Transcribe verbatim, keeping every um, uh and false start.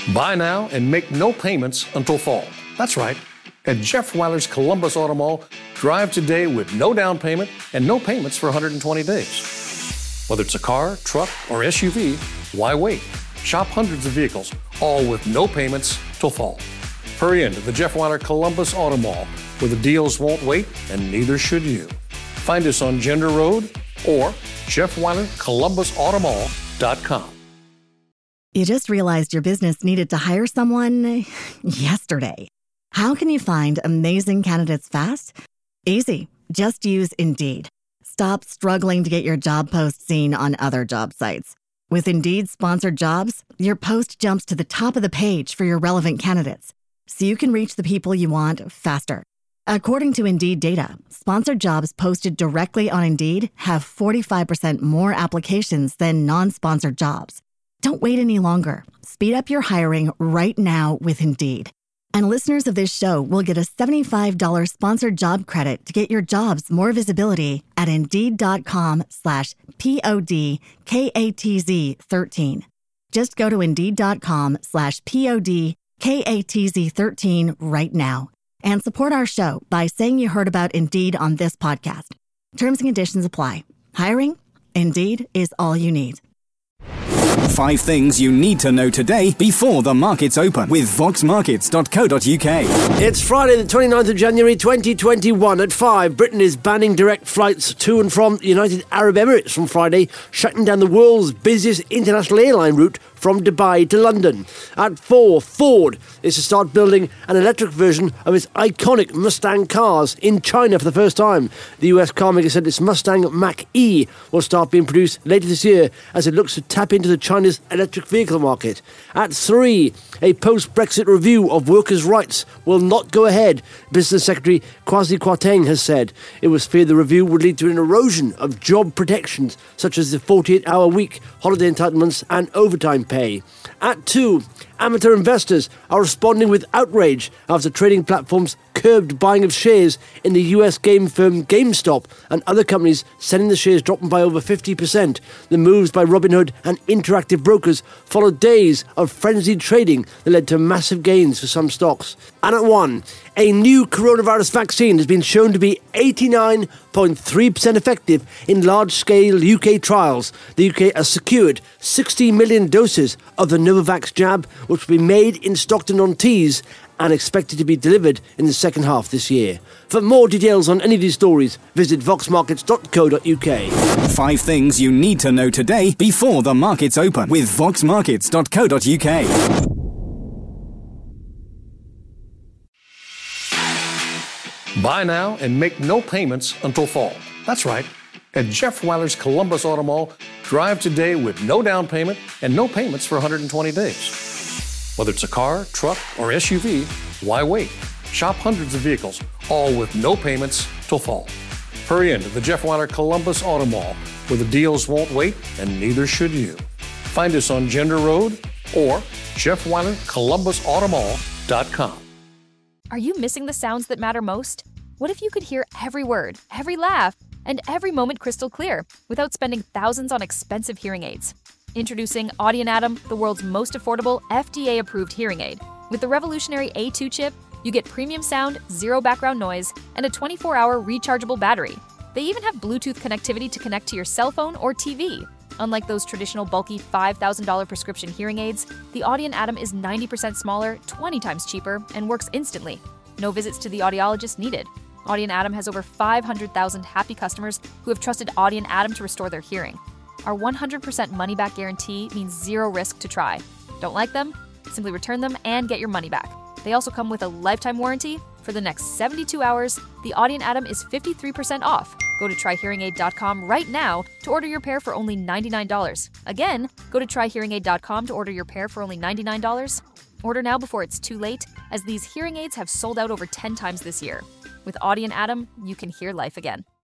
Buy now and make no payments until fall. That's right. At Jeff Weiler's Columbus Auto Mall, drive today with no down payment and no payments for one hundred twenty days. Whether it's a car, truck, or S U V, why wait? Shop hundreds of vehicles, all with no payments till fall. Hurry into the Jeff Weiler Columbus Auto Mall, where the deals won't wait and neither should you. Find us on Gender Road or Jeff Weiler Columbus Auto Mall dot com. You just realized your business needed to hire someone yesterday. How can you find amazing candidates fast? Easy. Just use Indeed. Stop struggling to get your job post seen on other job sites. With Indeed sponsored jobs, your post jumps to the top of the page for your relevant candidates, so you can reach the people you want faster. According to Indeed data, sponsored jobs posted directly on Indeed have forty-five percent more applications than non-sponsored jobs. Don't wait any longer. Speed up your hiring right now with Indeed. And listeners of this show will get a seventy-five dollars sponsored job credit to get your jobs more visibility at Indeed.com slash P-O-D-K-A-T-Z 13. Just go to Indeed.com slash P-O-D-K-A-T-Z 13 right now and support our show by saying you heard about Indeed on this podcast. Terms and conditions apply. Hiring? Indeed is all you need. Five things you need to know today before the markets open with vox markets dot co dot uk. It's Friday the twenty-ninth of January twenty twenty-one at five. Britain is banning direct flights to and from the United Arab Emirates from Friday, shutting down the world's busiest international airline route from Dubai to London. At four, Ford is to start building an electric version of its iconic Mustang cars in China for the first time. The U S car maker said its Mustang Mach-E will start being produced later this year as it looks to tap into the China's electric vehicle market. At three, a post-Brexit review of workers' rights will not go ahead, Business Secretary Kwasi Kwarteng has said. It was feared the review would lead to an erosion of job protections such as the forty-eight hour week, holiday entitlements and overtime pay. At two, amateur investors are responding with outrage after trading platforms curbed buying of shares in the U S game firm GameStop and other companies, sending the shares dropping by over fifty percent. The moves by Robinhood and Interactive Brokers followed days of frenzied trading that led to massive gains for some stocks. And at one, a new coronavirus vaccine has been shown to be eighty-nine point three percent effective in large-scale U K trials. The U K has secured sixty million doses of the Novavax jab, which will be made in Stockton-on-Tees and expected to be delivered in the second half this year. For more details on any of these stories, visit vox markets dot co dot uk. Five things you need to know today before the markets open with vox markets dot co dot uk. Buy now and make no payments until fall. That's right. At Jeff Weiler's Columbus Auto Mall, drive today with no down payment and no payments for one hundred twenty days. Whether it's a car, truck, or S U V, why wait? Shop hundreds of vehicles, all with no payments till fall. Hurry into the Jeff Weiler Columbus Auto Mall, where the deals won't wait and neither should you. Find us on Gender Road or Jeff Weiler Columbus Auto Mall dot com. Are you missing the sounds that matter most? What if you could hear every word, every laugh, and every moment crystal clear without spending thousands on expensive hearing aids? Introducing Audient Atom, the world's most affordable F D A-approved hearing aid. With the revolutionary A two chip, you get premium sound, zero background noise, and a twenty-four hour rechargeable battery. They even have Bluetooth connectivity to connect to your cell phone or T V. Unlike those traditional bulky five thousand dollars prescription hearing aids, the Audient Atom is ninety percent smaller, twenty times cheaper, and works instantly. No visits to the audiologist needed. Audient Atom has over five hundred thousand happy customers who have trusted Audient Atom to restore their hearing. Our one hundred percent money-back guarantee means zero risk to try. Don't like them? Simply return them and get your money back. They also come with a lifetime warranty. For the next seventy-two hours, the Audient Atom is fifty-three percent off. Go to try hearing aid dot com right now to order your pair for only ninety-nine dollars. Again, go to try hearing aid dot com to order your pair for only ninety-nine dollars. Order now before it's too late, as these hearing aids have sold out over ten times this year. With Audient Atom, you can hear life again.